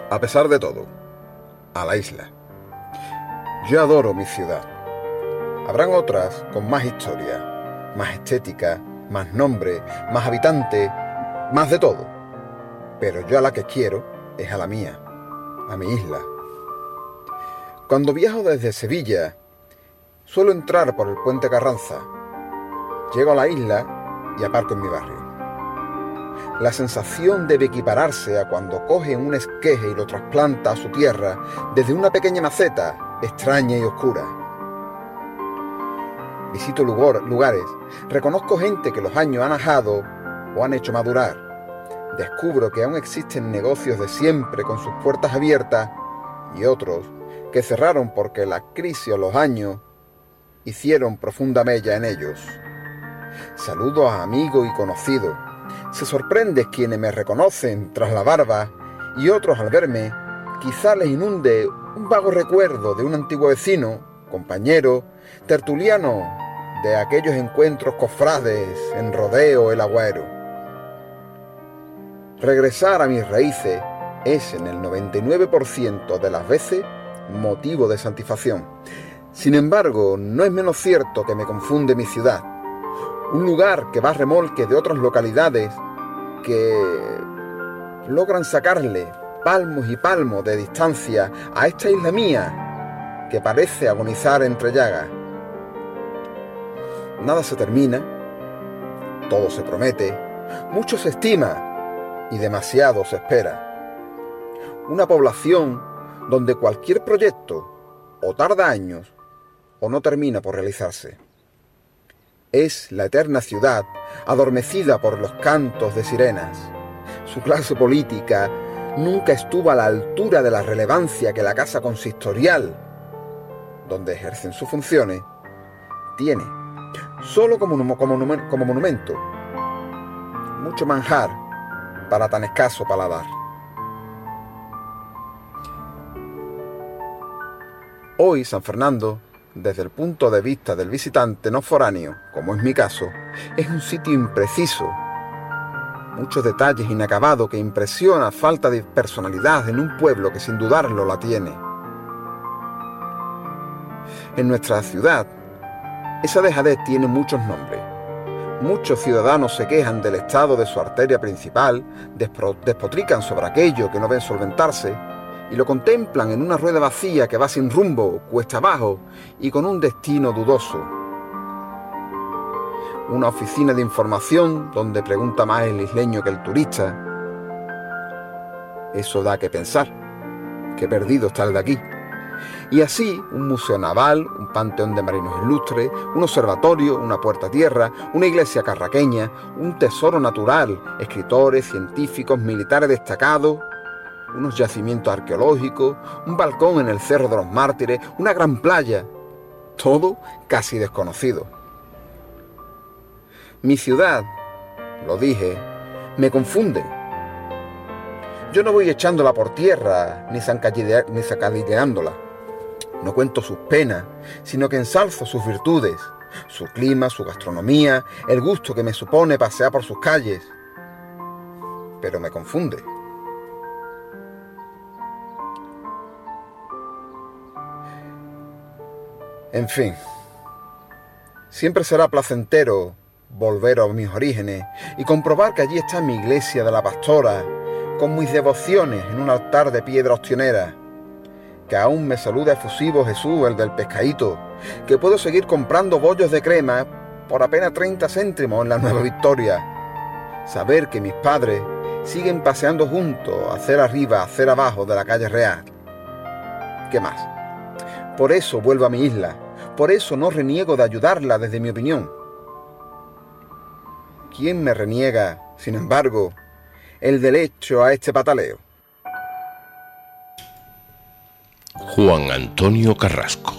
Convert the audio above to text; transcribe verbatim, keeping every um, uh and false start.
A pesar de todo, a la isla. Yo adoro mi ciudad. Habrán otras con más historia, más estética, más nombre, más habitantes, más de todo. Pero yo a la que quiero es a la mía, a mi isla. Cuando viajo desde Sevilla, suelo entrar por el puente Carranza. Llego a la isla y aparco en mi barrio. La sensación debe equipararse a cuando coge un esqueje y lo trasplanta a su tierra desde una pequeña maceta extraña y oscura. Visito lugar, lugares, reconozco gente que los años han ajado o han hecho madurar. Descubro que aún existen negocios de siempre con sus puertas abiertas y otros que cerraron porque la crisis o los años hicieron profunda mella en ellos. Saludo a amigos y conocidos. Se sorprende quienes me reconocen tras la barba y otros al verme quizá les inunde un vago recuerdo de un antiguo vecino, compañero, tertuliano de aquellos encuentros cofrades en Rodeo el Agüero. Regresar a mis raíces es en el noventa y nueve por ciento de las veces motivo de satisfacción. Sin embargo, no es menos cierto que me confunde mi ciudad. Un lugar que va a remolque de otras localidades que logran sacarle palmos y palmos de distancia a esta isla mía que parece agonizar entre llagas. Nada se termina, todo se promete, mucho se estima y demasiado se espera. Una población donde cualquier proyecto o tarda años o no termina por realizarse. Es la eterna ciudad adormecida por los cantos de sirenas. Su clase política nunca estuvo a la altura de la relevancia que la casa consistorial, donde ejercen sus funciones, tiene, solo como, como, como monumento. Mucho manjar para tan escaso paladar. Hoy San Fernando, desde el punto de vista del visitante no foráneo, como es mi caso, es un sitio impreciso. Muchos detalles inacabados que impresiona falta de personalidad en un pueblo que sin dudarlo la tiene. En nuestra ciudad, esa dejadez tiene muchos nombres. Muchos ciudadanos se quejan del estado de su arteria principal, despotrican sobre aquello que no ven solventarse, y lo contemplan en una rueda vacía que va sin rumbo, cuesta abajo y con un destino dudoso. Una oficina de información donde pregunta más el isleño que el turista. Eso da que pensar, que perdido está el de aquí. Y así, un museo naval, un panteón de marinos ilustres, un observatorio, una puerta a tierra, una iglesia carraqueña, un tesoro natural, escritores, científicos, militares destacados, unos yacimientos arqueológicos, un balcón en el Cerro de los Mártires, una gran playa, todo casi desconocido. Mi ciudad, lo dije, me confunde. Yo no voy echándola por tierra, ni zancadilleándola. No cuento sus penas, sino que ensalzo sus virtudes, su clima, su gastronomía, el gusto que me supone pasear por sus calles. Pero me confunde. En fin, siempre será placentero volver a mis orígenes y comprobar que allí está mi iglesia de la Pastora, con mis devociones en un altar de piedra ostionera, que aún me saluda efusivo Jesús, el del pescadito, que puedo seguir comprando bollos de crema por apenas treinta céntimos en la Nueva Victoria, saber que mis padres siguen paseando juntos, hacer arriba, hacer abajo de la calle Real. ¿Qué más? Por eso vuelvo a mi isla, por eso no reniego de ayudarla desde mi opinión. ¿Quién me reniega, sin embargo, el derecho a este pataleo? Juan Antonio Carrasco.